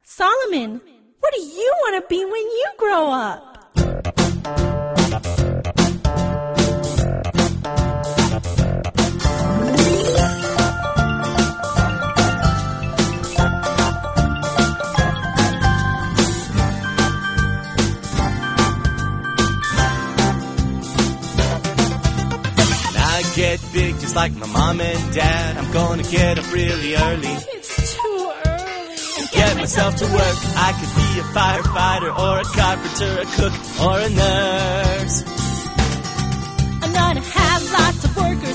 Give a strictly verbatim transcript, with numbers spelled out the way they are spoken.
Solomon, what do you want to be when you grow up? Get big just like my mom and dad. I'm gonna get up really early. It's too early. And get myself to work. I could be a firefighter or a carpenter, a cook or a nurse. I'm gonna have lots of workers